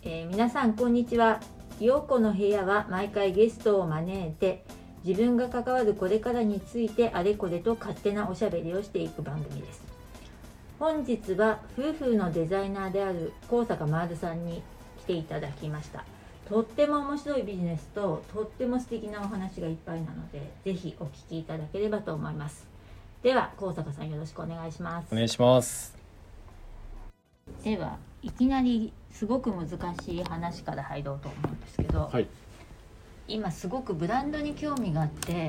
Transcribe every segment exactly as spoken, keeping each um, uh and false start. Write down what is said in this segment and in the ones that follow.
えー、皆さんこんにちは。陽子の部屋は毎回ゲストを招いて自分が関わるこれからについてあれこれと勝手なおしゃべりをしていく番組です。本日は夫婦のデザイナーである高坂まーるさんに来ていただきました。とっても面白いビジネスととっても素敵なお話がいっぱいなので、ぜひお聞きいただければと思います。では高坂さん、よろしくお願いします。 お願いします。 ではいきなりすごく難しい話から入ろうと思うんですけど、 はい、 今すごくブランドに興味があって、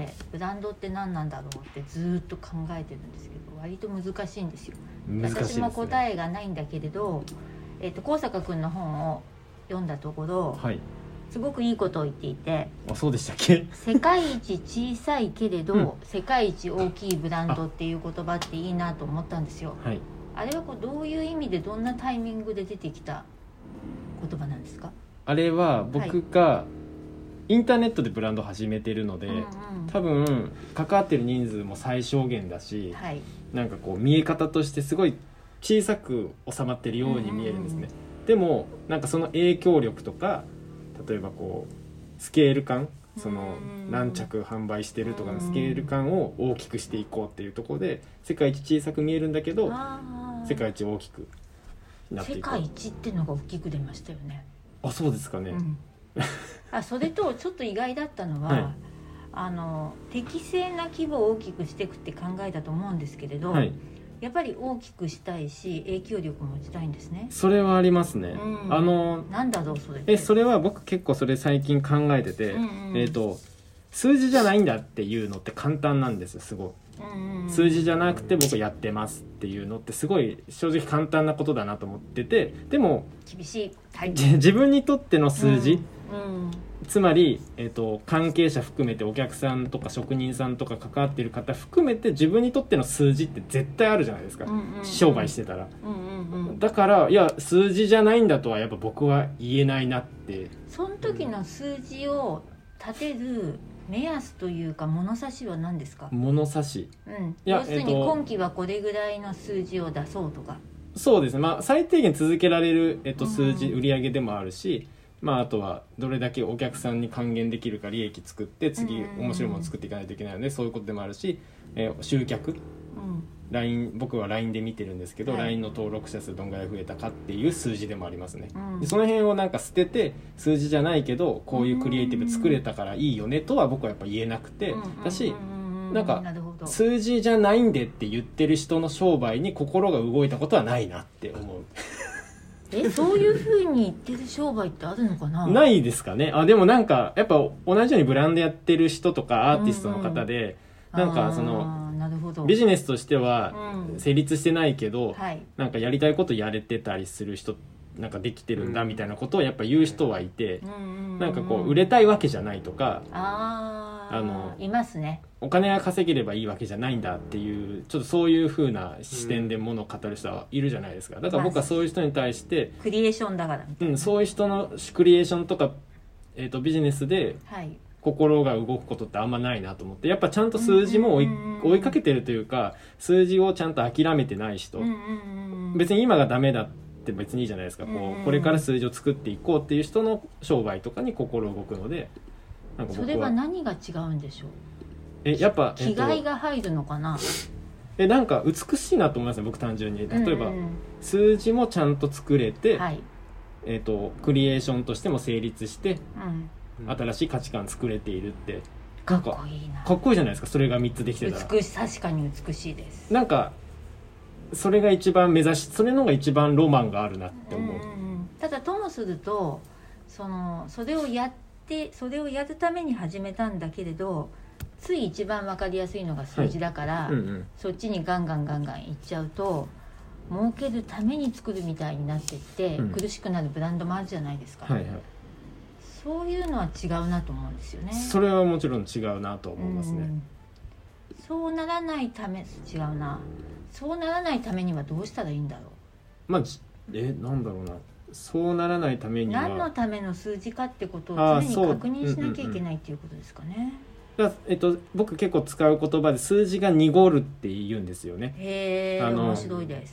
ブランドって何なんだろうってずっと考えてるんですけど、割と難しいんですよ。 難しいですね。 私も答えがないんだけれど、えー、と高坂くんの本を読んだところ、 はい、 すごくいいことを言っていて、 あ、そうでしたっけ？ 世界一小さいけれど、うん、世界一大きいブランドっていう言葉っていいなと思ったんですよ。 はい、 あれはこうどういう意味でどんなタイミングで出てきた言葉なんですか？ あれは僕がインターネットでブランドを始めてるので、はい、多分関わってる人数も最小限だし、はい、なんかこう見え方としてすごい小さく収まってるように見えるんですね、うんうんうん、でもなんかその影響力とか、例えばこうスケール感、その何着販売してるとかのスケール感を大きくしていこうっていうところで、世界一小さく見えるんだけど世界一大きくなっていこう。 世界一っていうのが大きく出ましたよね。 あ、そうですかね、うん、 あ、それとちょっと意外だったのは、はい、あの適正な規模を大きくしていくって考えたと思うんですけれど、はい、やっぱり大きくしたいし影響力も持ちたいんですね。 それはありますね、うん、あのなんだろうそれ。 えそれは僕結構それ最近考えてて、うんうん、えーと数字じゃないんだっていうのって簡単なんですよ。すごい、うんうん、数字じゃなくて僕やってますっていうのってすごい正直簡単なことだなと思ってて、でも厳しい、はい、 自分にとっての数字、 うんうん、 つまり、えーと、関係者含めてお客さんとか職人さんとか関わっている方含めて自分にとっての数字って絶対あるじゃないですか、うんうんうん、商売してたら、うんうんうん、だからいや数字じゃないんだとはやっぱ僕は言えないなって。 その時の数字を立てる目安というか物差しは何ですか？ 物差し、 うん、要するに今期はこれぐらいの数字を出そうとか。 そうですね、まあ、最低限続けられる、えっと、数字、うん、売上でもあるし、まあ、あとはどれだけお客さんに還元できるか利益作って次面白いもの作っていかないといけないので、そういうことでもあるし、えー、集客、うん、ライン 僕は ライン で見てるんですけど、はい、ライン の登録者数どんぐらい増えたかっていう数字でもありますね、うん、でその辺をなんか捨てて数字じゃないけどこういうクリエイティブ作れたからいいよねとは僕はやっぱ言えなくて、うん、だしなんか数字じゃないんでって言ってる人の商売に心が動いたことはないなって思う。 え、そういう風に言ってる商売ってあるのかな？ ないですかね。あ、でもなんかやっぱ同じようにブランドやってる人とかアーティストの方で、うんうん、なんかそのビジネスとしては成立してないけど、うん、はい、なんかやりたいことやれてたりする人、なんかできてるんだみたいなことをやっぱ言う人はいて、うん、なんかこう売れたいわけじゃないとか、 ああのいますね。 お金が稼げればいいわけじゃないんだっていうちょっとそういう風な視点でものを語る人はいるじゃないですか。だから僕はそういう人に対してクリエーションだからみたいな、 うん、そういう人のクリエーションとか、えーと、ビジネスで心が動くことってあんまないなと思って、やっぱちゃんと数字も追い、追いかけてるというか数字をちゃんと諦めてない人、別に今がダメだって別にいいじゃないですか。こうこれから数字を作っていこうっていう人の商売とかに心動くので、 なんか僕はそれは何が違うんでしょう？ えやっぱ気概が入るのかな。 えなんか美しいなと思いますね、僕単純に。例えば、うん、数字もちゃんと作れて、はい、えーと、クリエーションとしても成立して、うん、新しい価値観作れているってかっこいいな。 かっこいいじゃないですか。それがみっつできてたら美し確かに美しいです。 なんかそれが一番目指し、それのが一番ロマンがあるなって思う、うん、 ただともするとそのそれをやってそれをやるために始めたんだけれど、つい一番分かりやすいのが数字だから、はい、うんうん、そっちにガンガンガンガンいっちゃうと儲けるために作るみたいになっていって、うん、苦しくなるブランドもあるじゃないですか、はいはい、そういうのは違うなと思うんですよね。 それはもちろん違うなと思いますね、うん、 そうならないため違うなそうならないためにはどうしたらいいんだろう。 まあえなんだろうなそうならないためには何のための数字かってことを常に確認しなきゃいけないっていうことですかね。 だえっと、僕結構使う言葉で数字が濁るって言うんですよね。 へー、面白いです。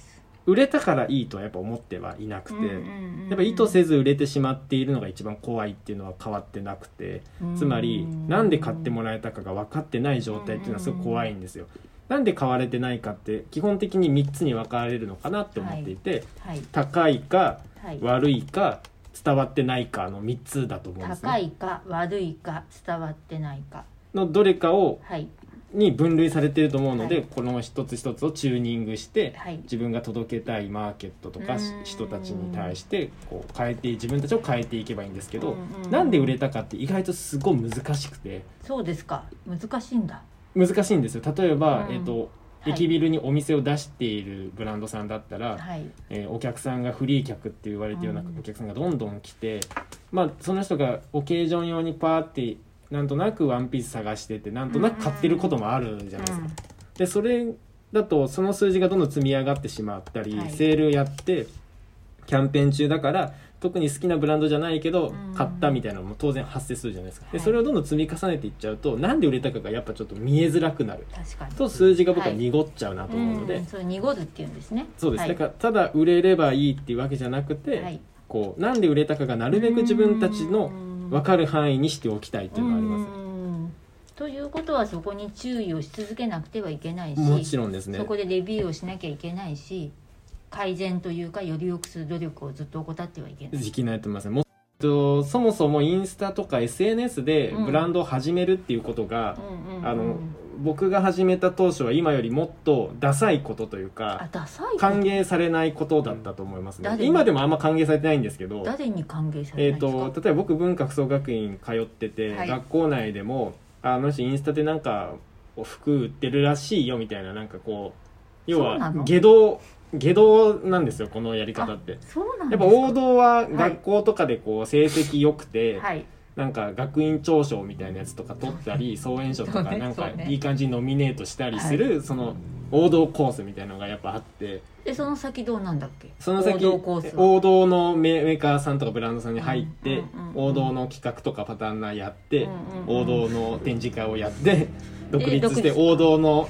売れたからいいとはやっぱ思ってはいなくて、 うんうんうんうん、 やっぱ意図せず売れてしまっているのが一番怖いっていうのは変わってなくて、つまりなんで買ってもらえたかが分かってない状態っていうのはすごく怖いんですよ。なんで買われてないかって基本的にみっつに分かれるのかなって思っていて、 はいはい、 高いか、 はい、 悪いか伝わってないかのみっつだと思うんですね。 高いか悪いか伝わってないかのどれかを、 はい、 に分類されていると思うので、はい、この一つ一つをチューニングして、はい、自分が届けたいマーケットとか人たちに対してこう変えて自分たちを変えていけばいいんですけど、なんで売れたかって意外とすごい難しくて。 そうですか、難しいんだ。 難しいんですよ。例えば、うん、えっと駅ビルにお店を出しているブランドさんだったら、はい、えー、お客さんがフリー客って言われてるようなお客さんがどんどん来て、うん、まあ、その人がオケージョン用にパーってなんとなくワンピース探しててなんとなく買ってることもあるじゃないですか、うん、でそれだとその数字がどんどん積み上がってしまったり、はい、セールやってキャンペーン中だから特に好きなブランドじゃないけど買ったみたいなのも当然発生するじゃないですか。でそれをどんどん積み重ねていっちゃうとなんで売れたかがやっぱちょっと見えづらくなると数字が僕は濁っちゃうなと思うので、はい、うん、 それ濁るっていうんですね。 そうです、 はい、 だからただ売れればいいっていうわけじゃなくて、はい、こうなんで売れたかがなるべく自分たちの分かる範囲にしておきたいっていうのがあります。 ということはそこに注意をし続けなくてはいけないし、 もちろんですね、 そこでレビューをしなきゃいけないし、改善というかより良くする努力をずっと怠ってはいけない。 いきないと思いますね。もとそもそもインスタとか エスエヌエス でブランドを始めるっていうことが、うん、あの僕が始めた当初は今よりもっとダサいことというか歓迎されないことだったと思いますね。今でもあんま歓迎されてないんですけど、 誰に歓迎されないんですか？ えーと、例えば僕文化服装学院通ってて、はい、学校内でもあの人インスタでなんか服売ってるらしいよみたいな、なんかこう要は下道下道なんですよこのやり方って。 そうなんですか。やっぱ王道は学校とかでこう成績良くて、はい、なんか学院長賞みたいなやつとか取ったり総演賞とかなんかいい感じにノミネートしたりするその王道コースみたいなのがやっぱあって、 でその先どうなんだっけ？ その先王道コースは王道のメーカーさんとかブランドさんに入って、王道の企画とかパターンナーやって、王道の展示会をやって独立して王道の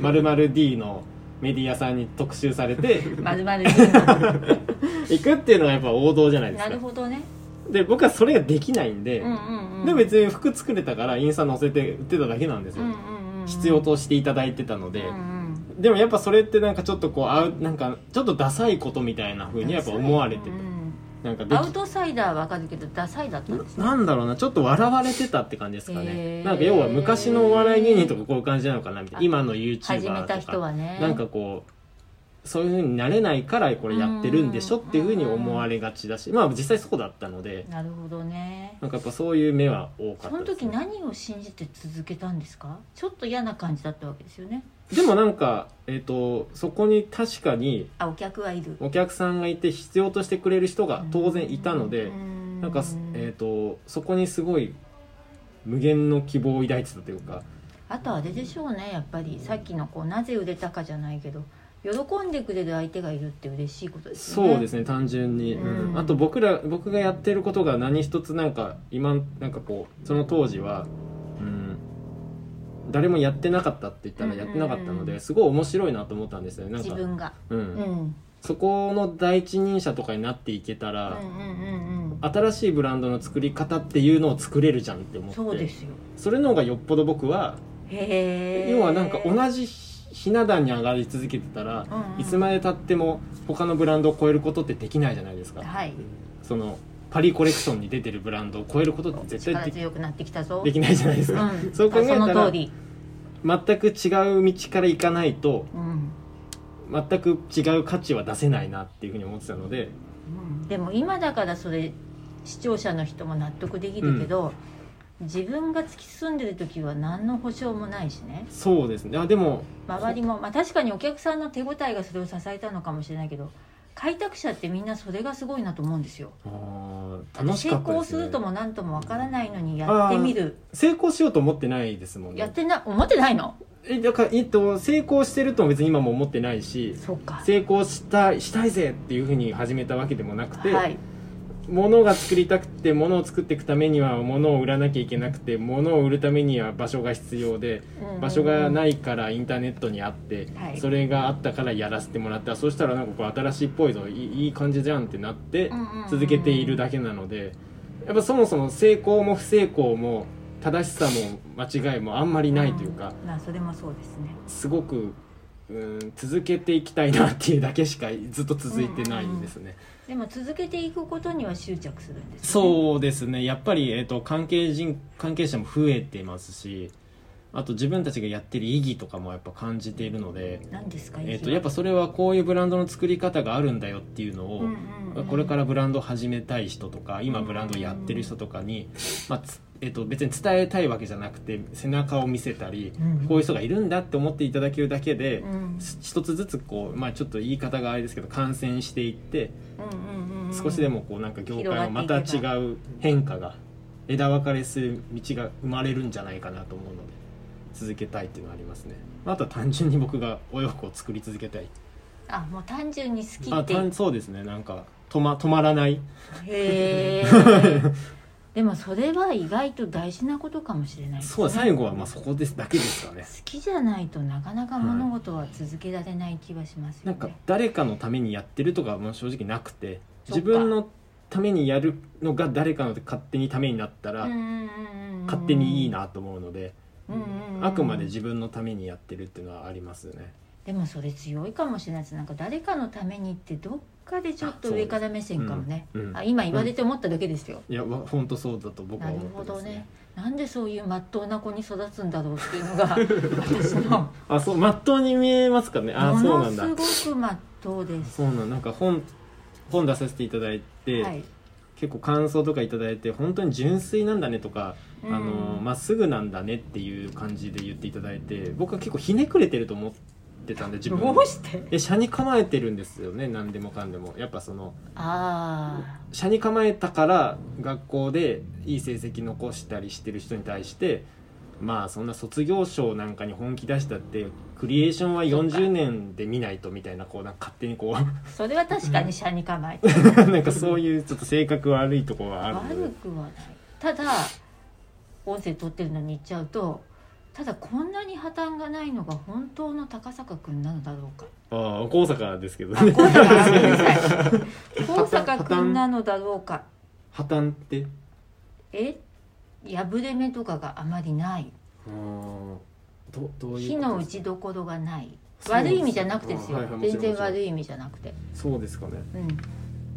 〇〇ディー のメディアさんに特集されて 〇〇ディー行くっていうのがやっぱ王道じゃないですか。 なるほどね。 で僕はそれができないんで、うんうんうん、で別に服作れたからインスタ載せて売ってただけなんですよ、うんうんうん、必要としていただいてたので、うんうん、でもやっぱそれってなんかちょっとこうあうなんかちょっとダサいことみたいな風にやっぱ思われてて、うん、なんかアウトサイダーはわかるけどダサいだったんですね。 な, なんだろうな、ちょっと笑われてたって感じですかね。なんか要は昔のお笑い芸人とかこういう感じなのかなみたいな、今の YouTuber とか始めた人はね、 なんかこうそういう風になれないからこれやってるんでしょっていう風に思われがちだし、まあ実際そうだったので。 なるほどね。 なんかやっぱそういう目は多かったですね。 その時何を信じて続けたんですか？ちょっと嫌な感じだったわけですよね。 でもなんか、えーと、そこに確かにあお客はいる、 お客さんがいて必要としてくれる人が当然いたので、なんか、えーと、そこにすごい無限の希望を抱いてたというか。 あとあれでしょうね、やっぱりさっきのこうなぜ売れたかじゃないけど喜んでくれる相手がいるって嬉しいことですよね。 そうですね、単純に、うん、あと僕ら僕がやってることが何一つなんか今なんかこうその当時は、うん、誰もやってなかったって言ったらやってなかったので、すごい面白いなと思ったんですよね。なんか自分が、 うんうん、そこの第一人者とかになっていけたら、うんうんうんうん、新しいブランドの作り方っていうのを作れるじゃんって思って、 そうですよ。 それの方がよっぽど僕はへ要はなんか同じひな壇に上がり続けてたら、うんうん、いつまでたっても他のブランドを超えることってできないじゃないですか、 はい、 そのパリコレクションに出てるブランドを超えることって絶対でき、 力強くなってきたぞできないじゃないですか、うん、そう考えたらその通り全く違う道から行かないと、うん、全く違う価値は出せないなっていうふうに思ってたので、 うん、でも今だからそれ視聴者の人も納得できるけど、うん、自分が突き進んでる時は何の保証もないしね。 そうですね。あでも周りも、まあ、確かにお客さんの手応えがそれを支えたのかもしれないけど、開拓者ってみんなそれがすごいなと思うんですよ。 あ楽しかったですね。 成功するとも何ともわからないのにやってみる。 成功しようと思ってないですもんね。 やってな思ってないの？ えだから、えっと、成功してるとも別に今も思ってないし、 そうか、 成功したしたいぜっていうふうに始めたわけでもなくて、はい、 物が作りたくて物を作っていくためには物を売らなきゃいけなくて、物を売るためには場所が必要で、場所がないからインターネットにあって、 はい、 それがあったからやらせてもらった。そしたらなんかこう新しいっぽいぞ、いい、いい感じじゃんってなって続けているだけなので、やっぱそもそも成功も不成功も正しさも間違いもあんまりないというか、 うん、まあそれもそうですね。 すごくうん続けていきたいなっていうだけしかずっと続いてないんですね。うんうんうん、でも続けていくことには執着するんですね。 そうですね。やっぱり、えーと、関係人関係者も増えてますし、あと自分たちがやってる意義とかもやっぱ感じているので、 何ですか、 えーと、やっぱそれはこういうブランドの作り方があるんだよっていうのを、うんうんうん、これからブランドを始めたい人とか今ブランドをやってる人とかに、まあえーと、別に伝えたいわけじゃなくて背中を見せたり、うんうん、こういう人がいるんだって思っていただけるだけで、うん、一つずつこう、まあ、ちょっと言い方があれですけど感染していって、うんうんうん、少しでもこうなんか業界のまた違う変化が枝分かれする道が生まれるんじゃないかなと思うので続けたいっていうのはありますね。あとは単純に僕がお洋服を作り続けたい。 あ、もう単純に好きって。 あ、たそうですね。なんか止ま、止まらない。 へーでもそれは意外と大事なことかもしれないですね。 そう、最後はまあそこですだけですかね。 好きじゃないとなかなか物事は続けられない気はしますよね。 なんか誰かのためにやってるとかも正直なくて、自分のためにやるのが誰かの勝手にためになったら勝手にいいなと思うので、あくまで自分のためにやってるっていうのはありますよね。 でもそれ強いかもしれないです。なんか誰かのためにってどっかでちょっと上から目線かもね。あ、うんうん、あ、今言われて思っただけですよ。 うん、いや本当そうだと僕は思ってますね。 なるほどね。なんでそういう真っ当な子に育つんだろうっていうのが私のあ、そう、真っ当に見えますかね。あ、そうなんだ。 ものすごく真っ当です。 そうなん、なんか本本出させていただいて、はい、結構感想とかいただいて本当に純粋なんだねとか、うん、あのまっすぐなんだねっていう感じで言っていただいて、僕は結構ひねくれてると思ってたんで、自分どうしてえ車に構えてるんですよね。何でもかんでもやっぱそのあ車に構えたから学校でいい成績残したりしてる人に対して、まあそんな卒業証なんかに本気出したってクリエーションはよんじゅうねんで見ないとみたいな、こうなんか勝手にこうそれは確かに車に構えてなんかそういうちょっと性格悪いところはあるので。 悪くはない。ただ音声撮ってるのに言っちゃうと、ただこんなに破綻がないのが本当の高坂くんなのだろうか。 ああ、高坂ですけどね。高坂ごめんなさい高坂くんなのだろうか。 破綻ってえ破れ目とかがあまりない。 あどどういう火の打ちどころがない。悪い意味じゃなくてですよ、はいはい、全然悪い意味じゃなくて。 そうですかね、 うん、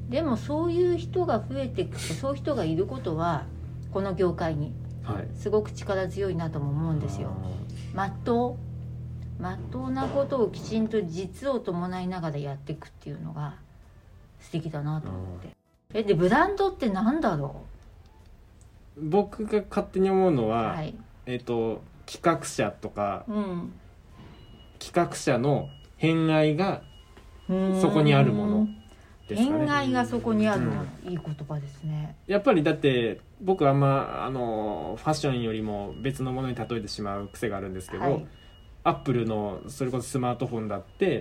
でもそういう人が増えていくと、そういう人がいることはこの業界にすごく力強いなとも思うんですよ。まっとうまっとうなことをきちんと実を伴いながらやっていくっていうのが素敵だなと思って。えでブランドってなんだろう。僕が勝手に思うのは、 はい、 えっと企画者とか、 うん、 企画者の偏愛がそこにあるものですかね。 偏愛がそこにあるもの、うん、いい言葉ですね。 やっぱりだって僕はあんまあのファッションよりも別のものに例えてしまう癖があるんですけど、はい、アップルのそれこそスマートフォンだって、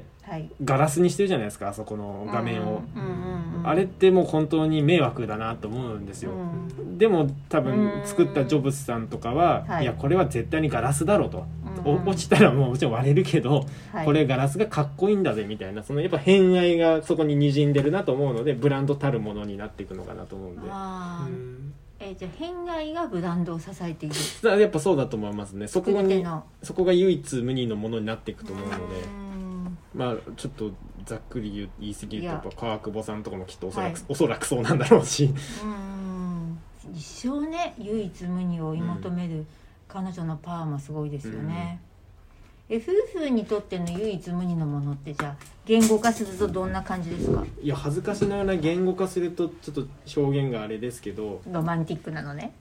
はい、ガラスにしてるじゃないですか、あそこの画面を、うんうんうん、あれってもう本当に迷惑だなと思うんですよ、うん、でも多分作ったジョブズさんとかは、はい、いやこれは絶対にガラスだろうと、うんうん、落ちたらもうもちろん割れるけど、はい、これガラスがかっこいいんだぜみたいな、そのやっぱ偏愛がそこに滲んでるなと思うので、ブランドたるものになっていくのかなと思うんで。あうんえー、じゃあ偏愛がブランドを支えている。 やっぱそうだと思いますね。そこにそこが唯一無二のものになっていくと思うので、まあちょっとざっくり言, 言い過ぎるとやっぱ川久保さんとかもきっとおそらく、はい、おそらくそうなんだろうし、 うん一生ね唯一無二を追い求める彼女のパワーもすごいですよね、うん、え夫婦にとっての唯一無二のものってじゃあ言語化するとどんな感じですか。 いや恥ずかしながら言語化するとちょっと表現があれですけど、 ロマンティックなのね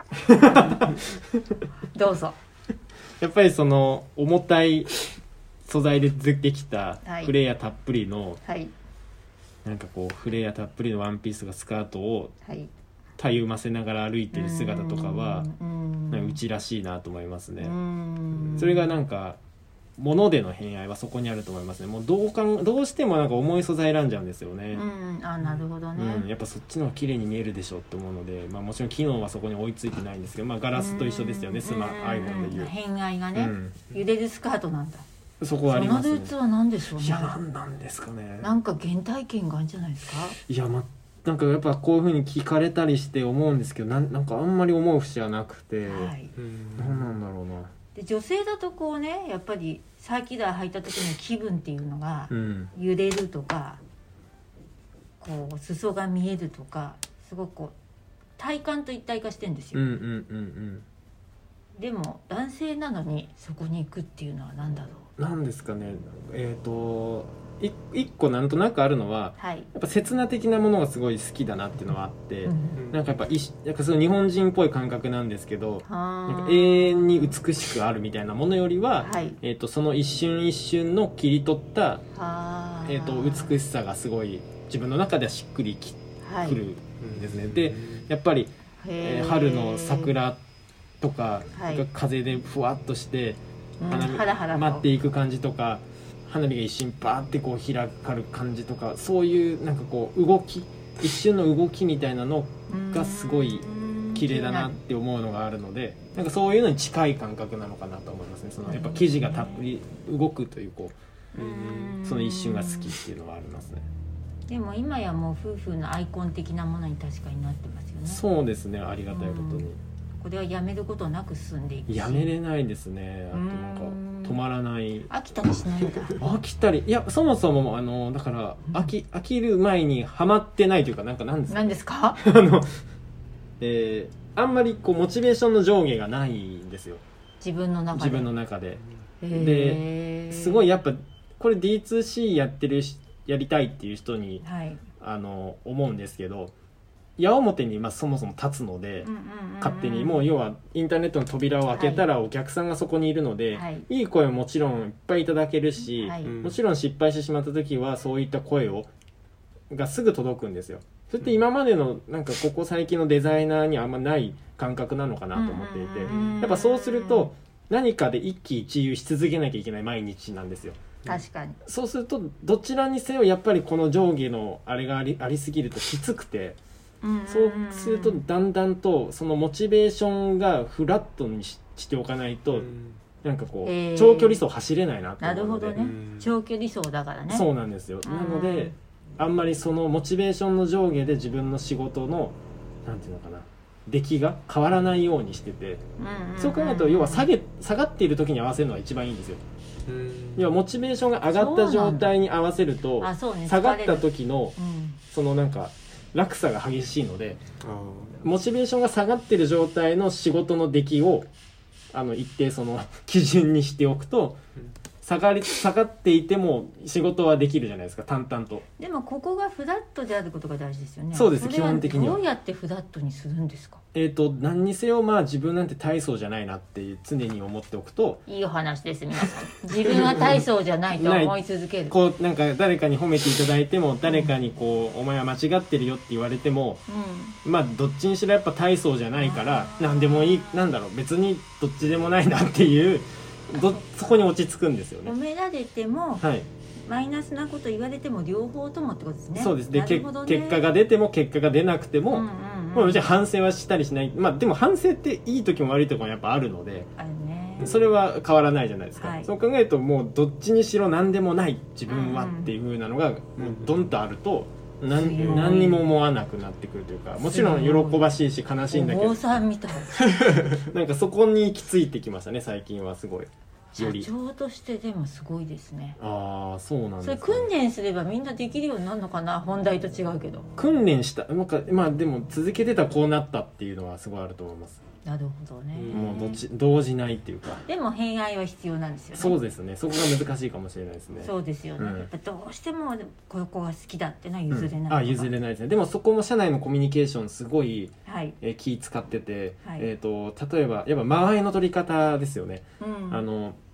どうぞ。 やっぱりその重たい素材でできたフレアたっぷりの、はい、なんかこうフレアたっぷりのワンピースがスカートをたゆませながら歩いてる姿とかは、なんかうちらしいなと思いますね。それがなんかものでの偏愛はそこにあると思いますね。もうどうかんどうしてもなんか重い素材選んじゃうんですよね。 うん、あ、なるほどね、 うん、やっぱそっちの方が綺麗に見えるでしょって思うので、まあ、もちろん機能はそこに追いついてないんですけど、まあ、ガラスと一緒ですよね、スマ iPhone でいう、 偏愛がね、 うん、 揺れるスカートなんだ。 そこはありますね。 そのルーツは何でしょうね。 いや、何なんですかね。 なんか原体験があるんじゃないですか。 いや、ま、なんかやっぱこういう風に聞かれたりして思うんですけど、なん、なんかあんまり思う節はなくて、 はい、 何なんだろうな。 で女性だとこうね、やっぱりサーキュラー履いた時の気分っていうのが、 うん、 揺れるとかこう裾が見えるとか、すごくこう体感と一体化してるんですよ、 うんうんうんうん。 でも男性なのにそこに行くっていうのは何だろう。 なんですかね。えっとい一個なんとなくあるのは、 はい、 やっぱ刹那的なものがすごい好きだなっていうのはあって、 うん、 なんかやっぱいしなんかその日本人っぽい感覚なんですけど、なんかはー永遠に美しくあるみたいなものよりは、 はい、 えー、とその一瞬一瞬の切り取った、 はーえー、と美しさがすごい自分の中ではしっくりき、 はい、 くるんですね。でやっぱり、えー春の桜とかはいが風でふわっとしてうん、 花火ハラハラと舞っていく感じとか、花火が一瞬バーってこう開かる感じとか、そういうなんかこう動き、一瞬の動きみたいなのがすごい綺麗だなって思うのがあるので、なんかそういうのに近い感覚なのかなと思いますね。そのやっぱ生地がたっぷり動くというこうその一瞬が好きっていうのはありますね。 でも今やもう夫婦のアイコン的なものに確かになってますよね。 そうですね、ありがたいことに。 これはやめることなく進んでいくし、 やめれないですね。あとなんか止まらない。 飽きたりしないんだ。 飽きたり、いやそもそもあのだから飽き飽きる前にハマってないというか、なんかなんですか、 何ですかあの、えー、あんまりこうモチベーションの上下がないんですよ、 自分の中で。 自分の中で。 へーですごいやっぱこれ ディーツーシー やってるしやりたいっていう人に、 はい、 あの思うんですけど、矢面にまあそもそも立つので、 うんうんうんうん、 勝手にもう要はインターネットの扉を開けたらお客さんがそこにいるので、 はい、 いい声ももちろんいっぱいいただけるし、 はい、 もちろん失敗してしまった時はそういった声をがすぐ届くんですよ。それって今までのなんかここ最近のデザイナーにはあんまない感覚なのかなと思っていて、やっぱそうすると何かで一喜一憂し続けなきゃいけない毎日なんですよ。 確かに。 そうするとどちらにせよやっぱりこの上下のあれがあり、ありすぎるときつくて、そうするとだんだんとそのモチベーションがフラットに し, しておかないと、なんかこう、えー、長距離走走れないなって思うので。 なるほどね、長距離走だからね。 そうなんですよ。なのであんまりそのモチベーションの上下で自分の仕事のなんていうのかな、出来が変わらないようにしてて、うんうん、そう考えると要は下げ下がっている時に合わせるのが一番いいんですよ。要はモチベーションが上がった状態に合わせると、ね、下がった時の、うん、そのなんか落差が激しいので、モチベーションが下がってる状態の仕事の出来をあの一定その基準にしておくと、下がり下がっていても仕事はできるじゃないですか、淡々と。 でもここがフラットであることが大事ですよね。 そうです、基本的には。 どうやってフラットにするんですか。 えーと、何にせよまあ自分なんて大層じゃないなって常に思っておくといいお話です皆さん。自分は大層じゃないと思い続ける。 こうなんか誰かに褒めていただいても、誰かにこう、うん、お前は間違ってるよって言われても、うん、まあどっちにしろやっぱ大層じゃないから何でもいい、なんだろう、別にどっちでもないなっていうどそこに落ち着くんですよね。 褒められても、はい、マイナスなこと言われても両方ともってことですね。 そうです。で、ね、結果が出ても結果が出なくても、うんうんうん、まあ、別に反省はしたりしない。まあでも反省っていい時も悪い時もやっぱあるので、あるね、それは変わらないじゃないですか、はい、そう考えるともうどっちにしろ何でもない自分はっていう風なのがもうドンとあると、何, 何にも思わなくなってくるというか、もちろん喜ばしいし悲しいんだけど、お坊さんみたいなんかそこに行き着いてきましたね最近は。すごい社長としてでもすごいですね。 ああ、そうなんですね。 それ訓練すればみんなできるようになるのかな。本題と違うけど訓練したなんか、まあでも続けてたらこうなったっていうのはすごいあると思います。 なるほどね。 もうどっち動じないっていうか。 でも偏愛は必要なんですよね。 そうですね、そこが難しいかもしれないですね。 そうですよね、うん、やっぱどうしてもこの子が好きだってのは譲れない、うん、 あ譲れないですね。でもそこも社内のコミュニケーションすごい、はい、え気使ってて、はい、えーと、例えばやっぱ間合いの取り方ですよね、うん、あの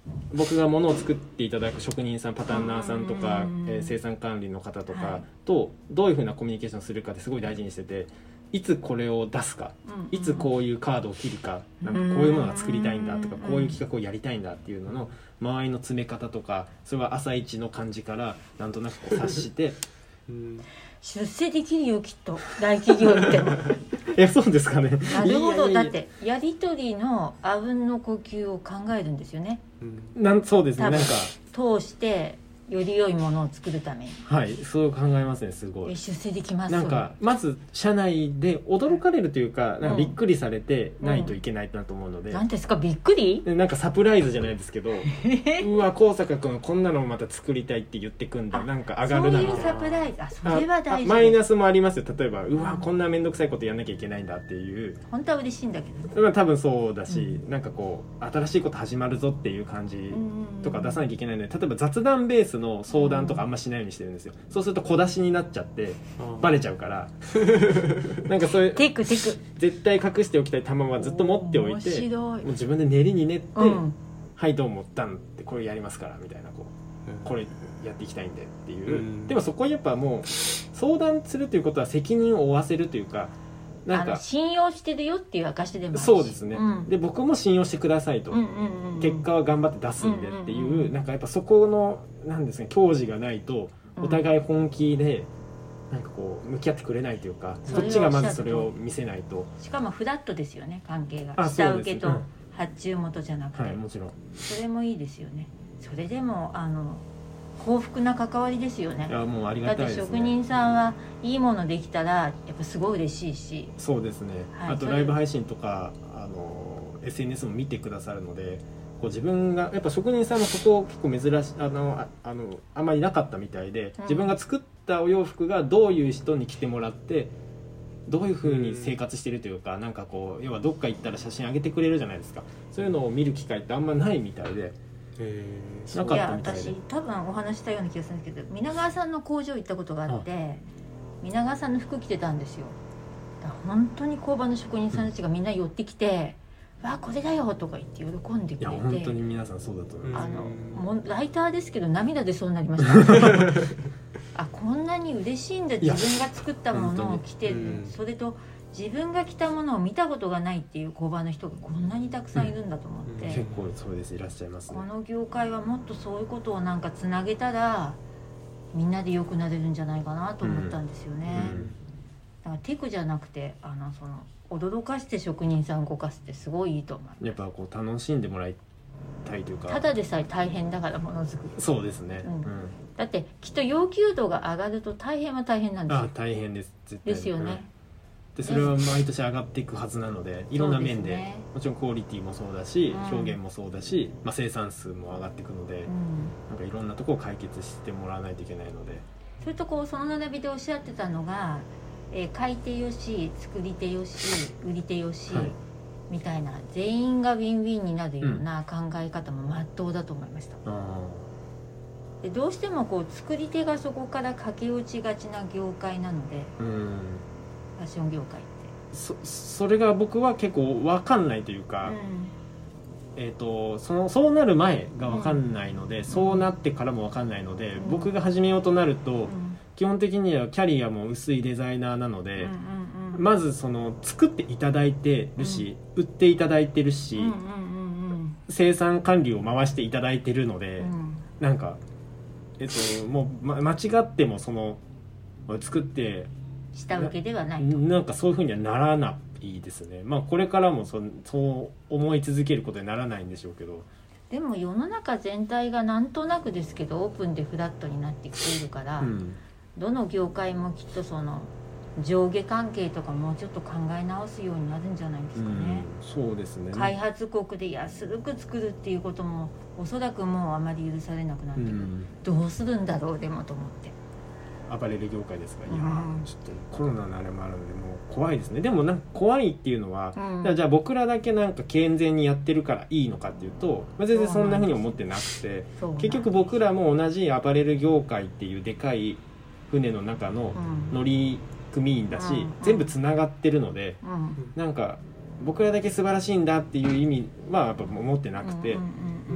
僕が物を作っていただく職人さんパタンナーさんとか、えー、生産管理の方とかとどういうふうなコミュニケーションするかってすごい大事にしてて、いつこれを出すか、いつこういうカードを切るか、なんかこういうものが作りたいんだとか、こういう企画をやりたいんだっていうのの間合いの詰め方とか、それは朝一の感じからなんとなくこう察してうん出世できるよきっと大企業ってえそうですかね。 なるほど。 いやいやいやだってやり取りのあうんの呼吸を考えるんですよね、 うん、なんそうですね。なんか通してより良いものを作るために、 はいそう考えますね。すごい出世できます。 なんかまず社内で驚かれるというか、なんかびっくりされてないといけないなと思うので、 何、うん、ですかびっくりでなんかサプライズじゃないですけどうわ高坂君こんなのまた作りたいって言ってくんだ、なんか上がるなみたいな。 そういうサプライズ、あそれは大事。 マイナスもありますよ。例えばうわこんな面倒くさいことやんなきゃいけないんだっていう、 本当は嬉しいんだけど、 まあ、多分そうだし、うん、なんかこう新しいこと始まるぞっていう感じとか出さなきゃいけないので、例えば雑談ベースの相談とかあんましないようにしてるんですよ。そうすると小出しになっちゃってバレちゃうからなんかそういうテクテク絶対隠しておきたい玉はずっと持っておいて、もう自分で練りに練って、うん、はいどうもダンってこれやりますからみたいな、こうこれやっていきたいんでっていう、うん、でもそこはやっぱもう相談するということは責任を負わせるというか、なんか信用してるよっていう証でもあるし、 そうですね、うん、で僕も信用してくださいと、 うんうんうん、 結果は頑張って出すんでっていう、うんうんうん、なんかやっぱそこのなんですかね、矜持がないとお互い本気でなんかこう向き合ってくれないというか、こっちがまずそれを見せないと。しかもフラットですよね、関係が下請けと発注元じゃなくて、 はい、もちろんそれもいいですよね。それでもあの幸福な関わりですよね。 いやもうありがたいですね。 だって職人さんはいいものできたらやっぱすごい嬉しいし。 そうですね、はい、あとライブ配信とかあの エスエヌエス も見てくださるので、こう自分がやっぱ職人さんもそこ結構珍しいあの あ, あのあんまりなかったみたいで、自分が作ったお洋服がどういう人に着てもらってどういう風に生活してるというか、なんかこう要はどっか行ったら写真上げてくれるじゃないですか。そういうのを見る機会ってあんまないみたいで、なかったみたいで。いや私多分お話したような気がするんですけど、皆川さんの工場行ったことがあって、皆川さんの服着てたんですよ。だから本当に工場の職人さんたちがみんな寄ってきて、わあこれだよとか言って喜んでくれて、 いや本当に皆さんそうだと思います。 あのもライターですけど涙出そうになりましたあこんなに嬉しいんだ、自分が作ったものを着てる、それと自分が着たものを見たことがないっていう工場の人がこんなにたくさんいるんだと思って、うん、 結構そうです、いらっしゃいますね。 この業界はもっとそういうことをなんかつなげたらみんなで良くなれるんじゃないかなと思ったんですよね、うんうん、だからテクじゃなくてあのその驚かして職人さん動かすってすごいいいと思う。 やっぱこう楽しんでもらいたいというか、 ただでさえ大変だからものづくり。 そうですね、 うんうん、だってきっと要求度が上がると大変は大変なんですよ。 あ大変です絶対ですよね、 うん、でそれは毎年上がっていくはずなので、いろんな面 で, で、ね、もちろんクオリティもそうだし、うん、表現もそうだし、まあ、生産数も上がっていくので、うん、なんかいろんなところを解決してもらわないといけないので、 それとこうその並びでおっしゃってたのが、えー、買い手よし作り手よし売り手よし、はい、みたいな全員がウィンウィンになるような考え方も真っ当だと思いました、うん、でどうしてもこう作り手がそこから駆け落ちがちな業界なので、うん、ファッション業界ってそ, それが僕は結構分かんないというか、うんえー、と そ, のそうなる前が分かんないので、うん、そうなってからも分かんないので、うん、僕が始めようとなると、うん基本的にはキャリアも薄いデザイナーなので、うんうんうん、まずその作っていただいてるし、うん、売っていただいてるし、うんうんうんうん、生産管理を回していただいてるので、うん、なんか、えっと、もう、ま、間違ってもその作って下請けではないとな, なんかそういうふうにはならないですね。まあこれからも そ, そう思い続けることにならないんでしょうけど、 でも世の中全体がなんとなくですけどオープンでフラットになってきているから、うんどの業界もきっとその上下関係とかもうちょっと考え直すようになるんじゃないですかね、 うん、そうですね。 開発国で安く作るっていうこともおそらくもうあまり許されなくなってくる、うん、どうするんだろうでもと思って。 アパレル業界ですが、いや、うん、ちょっとコロナのあれもあるのでもう怖いですね。でもなんか怖いっていうのは、うん、じゃあ僕らだけなんか健全にやってるからいいのかっていうと、まあ、全然そんなふうに思ってなくて、結局僕らも同じアパレル業界っていうでかい船の中の乗組員だし、うん、全部つながってるので、うん、なんか僕らだけ素晴らしいんだっていう意味はやっぱ思ってなくて、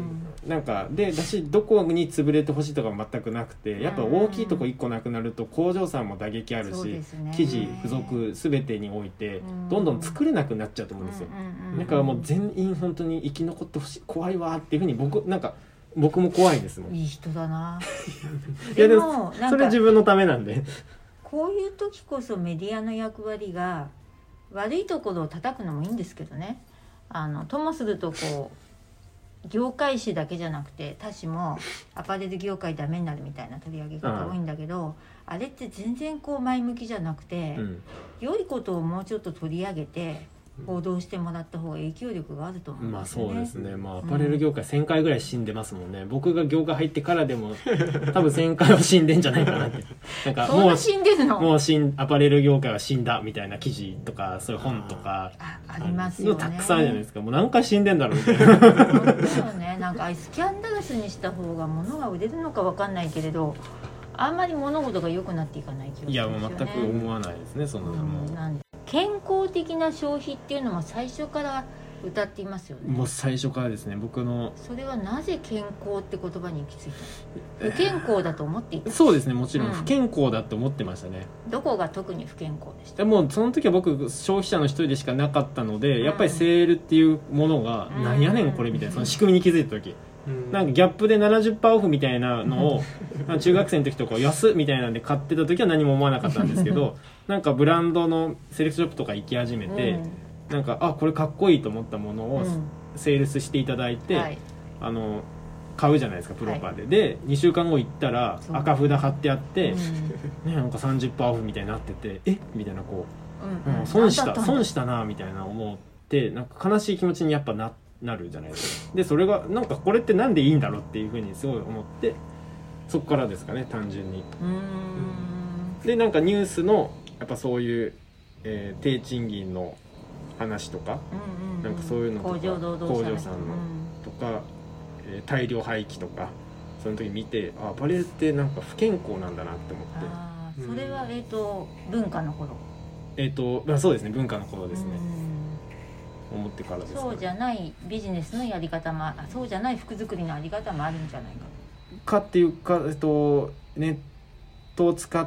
なんかでだしどこに潰れてほしいとかは全くなくて、やっぱ大きいとこいっこなくなると工場さんも打撃あるし、 ね、 生地付属全てにおいてどんどん作れなくなっちゃうと思うんですよ。だからもう全員本当に生き残ってほしい、怖いわっていうふうに僕なんか僕も怖いですもん。 いい人だな。 いやでもそれは自分のためなんでこういう時こそメディアの役割が、悪いところを叩くのもいいんですけどね、あのともするとこう業界誌だけじゃなくて他誌もアパレル業界ダメになるみたいな取り上げ方多いんだけど、あれって全然こう前向きじゃなくて、うん、良いことをもうちょっと取り上げて報道してもらった方が影響力があると思うんですよね。 まあそうですね。まあアパレル業界せんかいぐらい死んでますもんね、うん、僕が業界入ってからでも多分せんかいは死んでんじゃないかなってなんかもう死んでるのもう死んアパレル業界は死んだみたいな記事とかそういう本とかあ, あ, ありますよね。 たくさんあるじゃないですか。もう何回死んでんだろうみたいな本当よね。なんかスキャンダラスにした方が物が売れるのか分かんないけれど、あんまり物事が良くなっていかない気がするんですよね。 いやもう全く思わないですね。そんなのも、うん、 なんで健康的な消費っていうのも最初から歌っていますよね。 もう最初からですね。僕のそれはなぜ健康って言葉に行き着いたの？不健康だと思っていた。 そうですね、もちろん不健康だと思ってましたね、 うん、どこが特に不健康でした？ でもその時は僕消費者の一人でしかなかったので、うん、やっぱりセールっていうものが、うん、なんやねんこれみたいな、その仕組みに気づいた時、うん、なんかギャップで ななじゅっパーセント オフみたいなのを中学生の時とか安みたいなんで買ってた時は何も思わなかったんですけどなんかブランドのセレクトショップとか行き始めて、うん、なんかあこれかっこいいと思ったものをセールスしていただいて、うんはい、あの買うじゃないですかプロパーで、はい、でにしゅうかんご行ったら赤札貼ってあって、うんね、なんか さんじゅっパーセント オフみたいになっててえみたいなこう、うんうん、損した損したなみたいな思ってなんか悲しい気持ちにやっぱ な, なるじゃないですか。でそれがなんかこれってなんでいいんだろうっていうふうにすごい思ってそこからですかね単純に。うーんでなんかニュースのやっぱそういう、えー、低賃金の話とか、うんうん、なんかそういうのとか工場労働者工場さんのとか、えー、大量廃棄とかその時見てあアパレルってなんか不健康なんだなって思って。 あそれは、えーと文化の頃えっ、ー、と、まあ、そうですね文化の頃ですね。思ってからですかね。 そうじゃないビジネスのやり方もそうじゃない服作りのやり方もあるんじゃないかかっていうか、えっと、ネットを使って、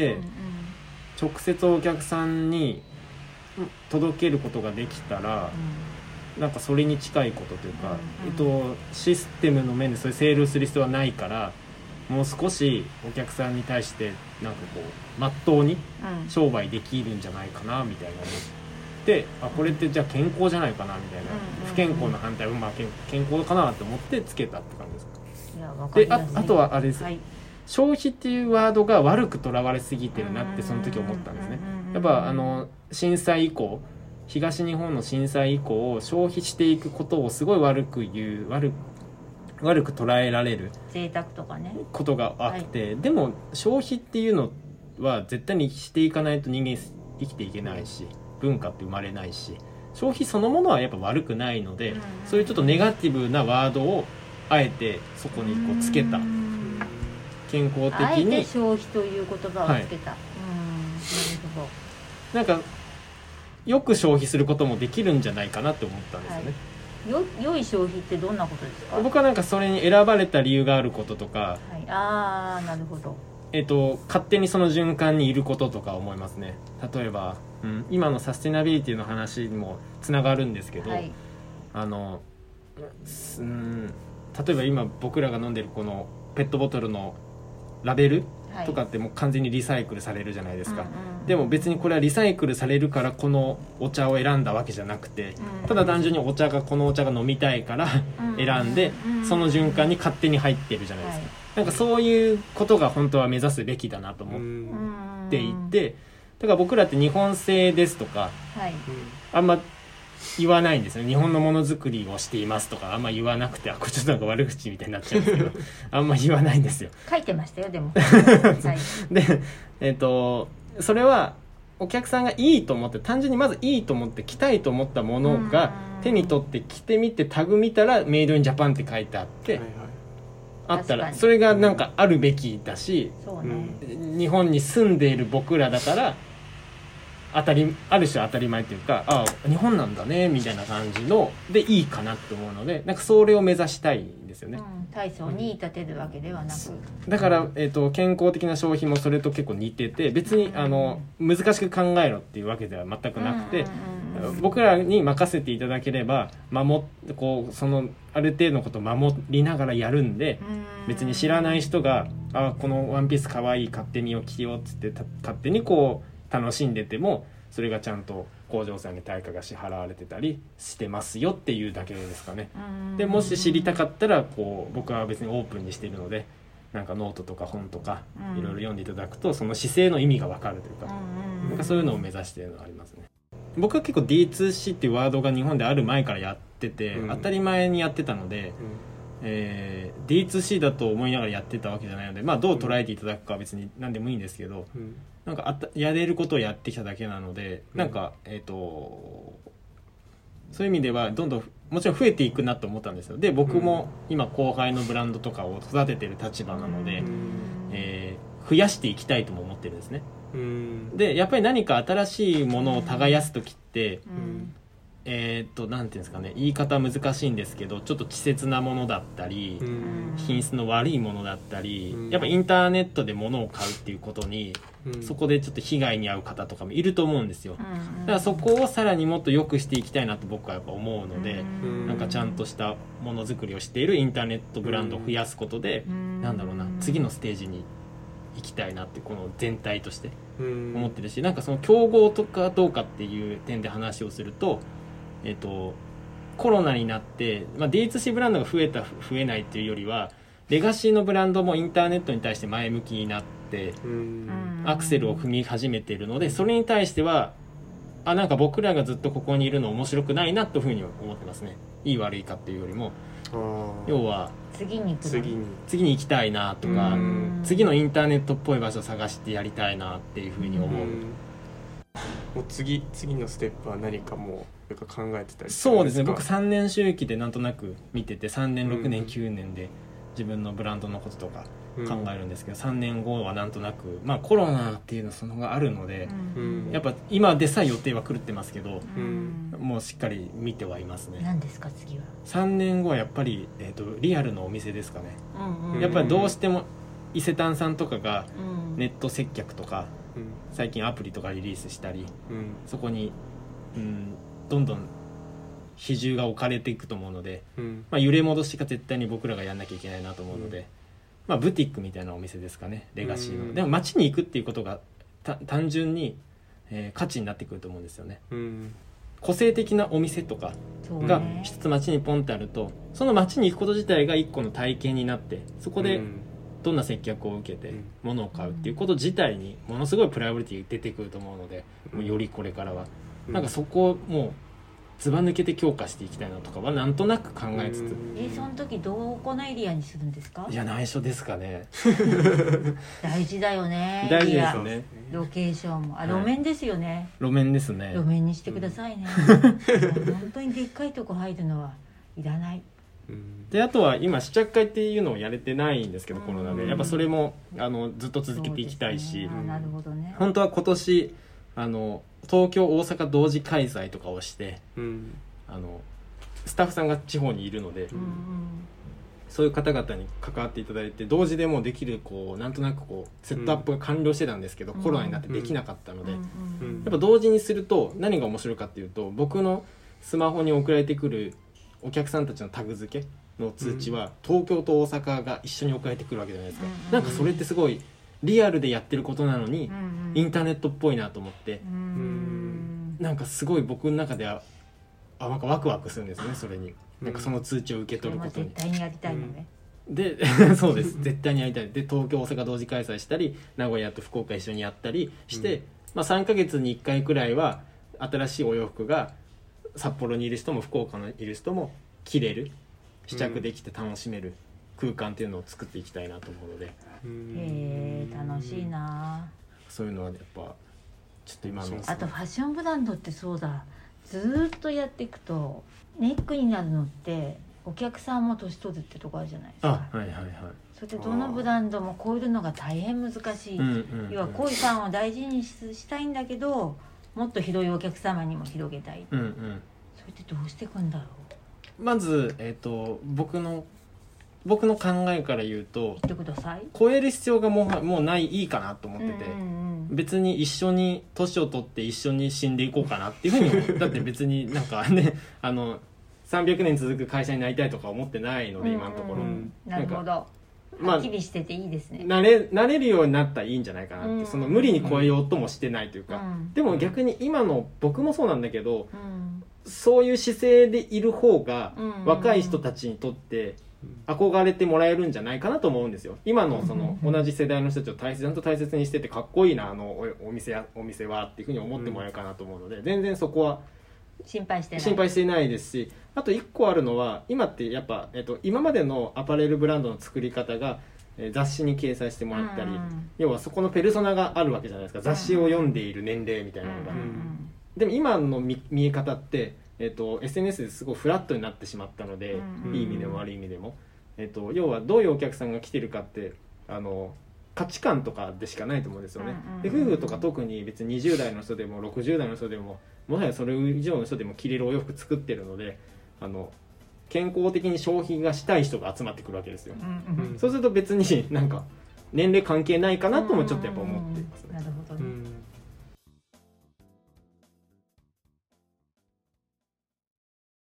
うんうん、直接お客さんに届けることができたら、うん、なんかそれに近いことというか、うんうんえっと、システムの面でそういうセールする必要はないからもう少しお客さんに対してなんかこうまっとうに商売できるんじゃないかなみたいな思ってあこれってじゃあ健康じゃないかなみたいな、うんうん、不健康の反対はまあ健康かなと思ってつけたって感じですか。 いやわかりやすい。 で あ, あとはあれです、はい、消費っていうワードが悪くとらわれすぎてるなってその時思ったんですね。やっぱあの震災以降東日本の震災以降消費していくことをすごい悪く言う悪く悪く捉えられる贅沢とかねことがあって、はい、でも消費っていうのは絶対にしていかないと人間生きていけないし文化って生まれないし消費そのものはやっぱ悪くないので、うん、そういうちょっとネガティブなワードをあえてそこにこうつけた健康的にあえて消費という言葉をつけた、はい、うんなるほど。 なんかよく消費することもできるんじゃないかなって思ったんですよね、 はい、よ良い消費ってどんなことですか？ 僕はなんかそれに選ばれた理由があることとか、はい、 ああなるほど、 えっと、勝手にその循環にいることとか思いますね。例えば、うん、今のサステナビリティの話にもつながるんですけど、はい、あの、うん、例えば今僕らが飲んでるこのペットボトルのラベルとかってもう完全にリサイクルされるじゃないですか、うんうん、でも別にこれはリサイクルされるからこのお茶を選んだわけじゃなくて、うん、ただ単純にお茶がこのお茶が飲みたいから選んで、うん、その循環に勝手に入ってるじゃないですか、はい、なんかそういうことが本当は目指すべきだなと思っていて、だから僕らって日本製ですとか、はい、あんま言わないんですよ。日本のものづくりをしていますとかあんま言わなくて、あこれちょっとなんか悪口みたいになっちゃうんですけどあんま言わないんですよ。 書いてましたよでも、はい、 でえっとそれはお客さんがいいと思って単純にまずいいと思って着たいと思ったものが手に取って着てみてタグ見たらメイドインジャパンって書いてあって、はいはい、あったらそれがなんかあるべきだし、そうね、日本に住んでいる僕らだから当たりある種当たり前っていうかああ日本なんだねみたいな感じのでいいかなって思うのでなんかそれを目指したいんですですよね、 うん、体操に立てるわけではなく、 だから、えーと、健康的な消費もそれと結構似てて、別にあの難しく考えろっていうわけでは全くなくて、僕らに任せていただければ守こうそのある程度のことを守りながらやるんで、別に知らない人があこのワンピースかわいい買ってみよう着ようっつって勝手にこう楽しんでても、それがちゃんと工場さんに対価が支払われてたりしてますよっていうだけですかね。でもし知りたかったらこう僕は別にオープンにしているので、なんかノートとか本とかいろいろ読んでいただくとその姿勢の意味が分かるというか、なんかそういうのを目指しているのがありますね。僕は結構 ディーツーシー っていうワードが日本である前からやってて、うん、当たり前にやってたので、うんえー、ディーツーシー だと思いながらやってたわけじゃないので、まあ、どう捉えていただくかは別に何でもいいんですけど、うん、なんかあったやれることをやってきただけなので、うん、なんか、えーと、そういう意味ではどんどんもちろん増えていくなと思ったんですよ。で僕も今後輩のブランドとかを育ててる立場なので、うんえー、増やしていきたいとも思ってるんですね。でやっぱり何か新しいものを耕す時って、うん、えー、っとなんていうんですかね、言い方難しいんですけど、ちょっと稚拙なものだったり、うん、品質の悪いものだったり、うん、やっぱインターネットで物を買うっていうことに、うん、そこでちょっと被害に遭う方とかもいると思うんですよ、うん、だからそこをさらにもっと良くしていきたいなと僕はやっぱ思うので、うん、なんかちゃんとしたものづくりをしているインターネットブランドを増やすことで、うん、なんだろうな、次のステージに行きたいなってこの全体として思ってるし、なんかその競合とかどうかっていう点で話をすると、えっと、コロナになって、まあ、ディーツーシー ブランドが増えた増えないっていうよりはレガシーのブランドもインターネットに対して前向きになってアクセルを踏み始めているので、それに対してはあなんか僕らがずっとここにいるの面白くないなというふうに思ってますね。いい悪いかっていうよりも、要は次に行く次に次に行きたいなとか、次のインターネットっぽい場所を探してやりたいなっていうふうに思う。 もう次次のステップは何かもう考えてたりそうですね。僕さんねん周期でなんとなく見てて、さんねんろくねんきゅうねんで自分のブランドのこととか考えるんですけど、うん、さんねんごはなんとなく、まあ、コロナっていうのそのがあるので、うん、やっぱ今でさえ予定は狂ってますけど、うん、もうしっかり見てはいますね。 何ですか次は。 さんねんごはやっぱり、えーと、リアルのお店ですかね、うんうん、やっぱりどうしても伊勢丹さんとかがネット接客とか、うん、最近アプリとかリリースしたり、うん、そこに、うん、どんどん比重が置かれていくと思うので、うんまあ、揺れ戻しが絶対に僕らがやんなきゃいけないなと思うので、うんまあ、ブティックみたいなお店ですかね、レガシーの、うん、でも街に行くっていうことが単純に、えー、価値になってくると思うんですよね、うん、個性的なお店とかが一つ街にポンってあると、その街に行くこと自体が一個の体験になって、そこでどんな接客を受けて物を買うっていうこと自体にものすごいプライオリティ出てくると思うので、もうよりこれからはなんかそこをもうずば抜けて強化していきたいなとかはなんとなく考えつつ、 えその時どこのエリアにするんですか。 いや内緒ですかね大事だよね。 大事ですよね。 ロケーションもあ、路面ですよね、 はい、路面ですね。 路面にしてくださいね、うん、本当にでっかいとこ入るのはいらない。 であとは今試着会っていうのをやれてないんですけど、コロナでやっぱそれもあのずっと続けていきたいし、 ね、なるほどね。 本当は今年あの東京大阪同時開催とかをして、うん、あのスタッフさんが地方にいるので、うん、そういう方々に関わっていただいて同時でもできるこうなんとなくこうセットアップが完了してたんですけど、うん、コロナになってできなかったので、うん、やっぱ同時にすると何が面白いかっていうと、僕のスマホに送られてくるお客さんたちのタグ付けの通知は東京と大阪が一緒に送られてくるわけじゃないですか、うん、なんかそれってすごいリアルでやってることなのに、うん、インターネットっぽいなと思って、うん、なんかすごい僕の中ではあなんかワクワクするんですね。それになんかその通知を受け取ることに、 絶対にやりたいのね、 うん、でそうです絶対にやりたい。で東京大阪同時開催したり名古屋と福岡一緒にやったりして、うんまあ、さんかげつにいっかいくらいは新しいお洋服が札幌にいる人も福岡にいる人も着れる、試着できて楽しめる空間っていうのを作っていきたいなと思うので、 うん、へー楽しいな。 そういうのはやっぱちょっと今のあとファッションブランドってそうだ、ずっとやっていくとネックになるのってお客さんも年取るってとこあるじゃないですか。 あ、はいはいはい。 それでどのブランドも超えるのが大変難しい、うんうんうん、要は恋ファンを大事に し, したいんだけどもっと広いお客様にも広げたい、うんうん、それってどうしていくんだろう。 まず、えーと、僕の僕の考えから言うと言ってください。 超える必要がもうもうないいいかなと思ってて、 うんうんうん、 別に一緒に年を取って一緒に死んでいこうかなっていうふうに思うだって別になんかねあのさんびゃくねん続く会社になりたいとか思ってないので、今のところ、 うんうん、なるほど、 まあ、 はっきりしてていいですね。 なれ、なれるようになったらいいんじゃないかなって、 うん、 その無理に超えようともしてないというか、 うん、 でも逆に今の僕もそうなんだけど、 うん、 そういう姿勢でいる方がうん、 若い人たちにとって憧れてもらえるんじゃないかなと思うんですよ。今のその同じ世代の人たちを大切ちゃんと大切にしててかっこいいなあのお、お店やお店はっていうふうに思ってもらえるかなと思うので、全然そこは心配してない心配していないですし、あといっこあるのは今ってやっぱ、えっと、今までのアパレルブランドの作り方がえー雑誌に掲載してもらったり、 うんうん、 要はそこのペルソナがあるわけじゃないですか、雑誌を読んでいる年齢みたいなのが、 うんうん、 でも今の 見, 見え方って、えー、と エスエヌエス ですごいフラットになってしまったので、 うんうん、 いい意味でも悪い意味でも、えー、と要はどういうお客さんが来てるかってあの価値観とかでしかないと思うんですよね、 うんうん、 で夫婦とか特に別ににじゅう代の人でもろくじゅう代の人でももはやそれ以上の人でも着れるお洋服作ってるので、あの健康的に消費がしたい人が集まってくるわけですよ、 うんうん、 そうすると別になんか年齢関係ないかなともちょっとやっぱ思っていますね。 なるほどね、 うん